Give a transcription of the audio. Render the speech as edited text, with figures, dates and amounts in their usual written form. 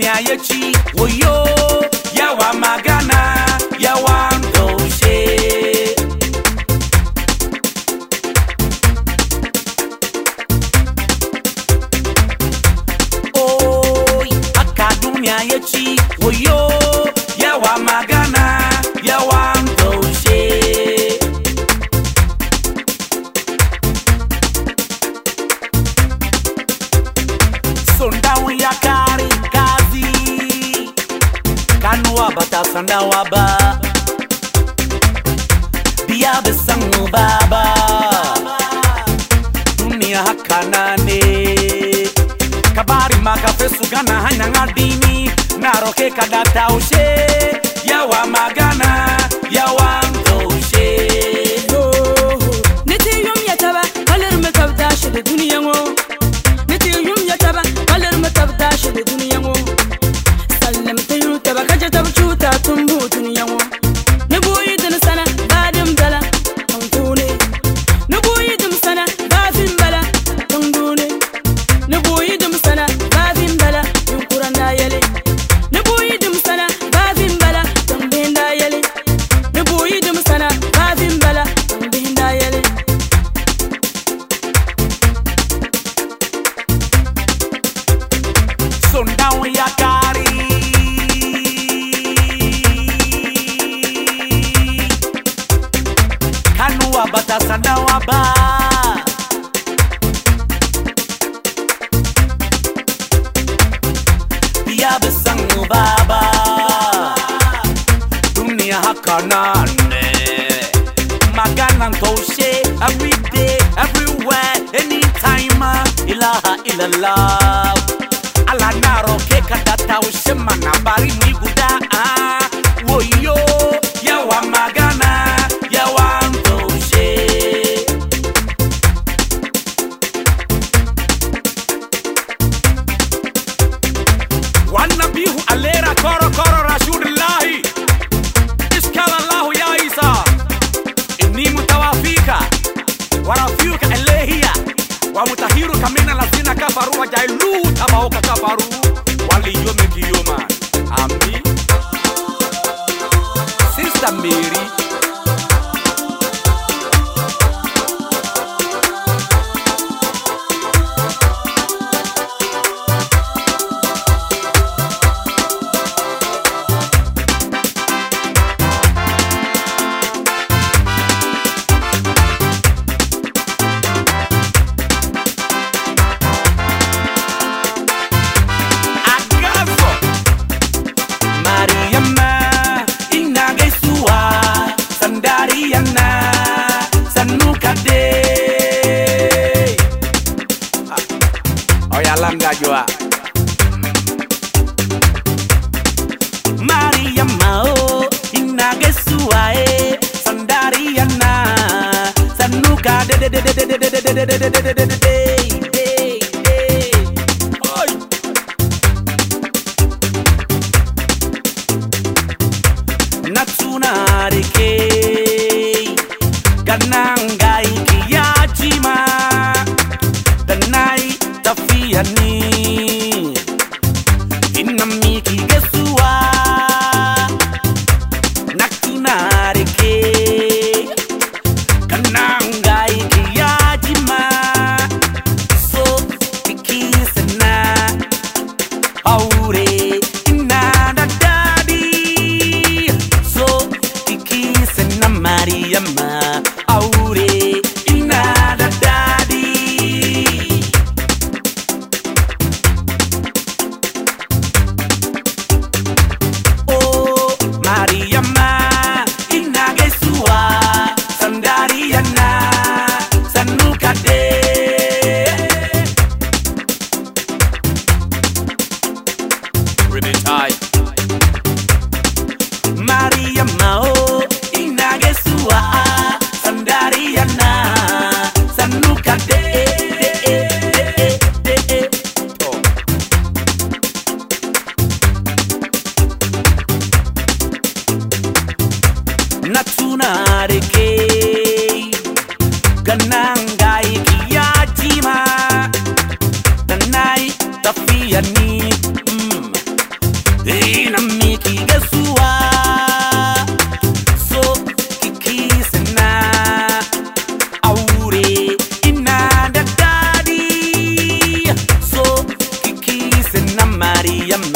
dunia yechi woyo yawa magana yawa ndoshe oi aka dunia yechi woyo yawa magana yawa ndoshe sondawu yakari kazi kanwa bata sandawa ba biya besangu baba dunia hakana ne kabari makafe sugana hanya ngadini naroke kadata ushe yawa magana yawa ndoshe nete yum yataba kalir makabda shi da duniya ngo nete yum yataba kalir makabda shi da duniya ngo sallam tayu taba kaje tab chuta tumbu duniya ngo ne boyi din sana badim dala tangune ne boyi dim sana bafin bala tangune ne boyi dim sana bafin bala yunkuran da yale ne boyi dim sana bafin bala tambin da yale ne boyi dim sana bafin bala tambin da yale sondawu yakari kanwa bata sandawa ba biya besangu baba dunia hakana ne magana ndoshe every day everywhere anytime ilaha illallah ala naro ke kadata ushemana bari ni guda woyo yawa magana yawa ndoshe wanabihu alera koro koro rasulillahi iskala Allahu ya Isa inni mutawafika warafiuka elehia wa mutahiruka mina lazina kafaru wa jailu tabahuka kafaru waliyome kiyoma ami Sister Mary Joa Maria Mao inagesua sandariana sanuka natuna reke gananga ikiyajima danai tafiani inamiki gesua nakunareke kananga ikiyajima so ikisena aure inada dadi so ikisena Mariama aure inada dadi Mariama inagesua sandariana sanuka de Rimitai Mariama inagesua sandariana sanuka de natuna reke gananga ikiyajima danai tafiani يم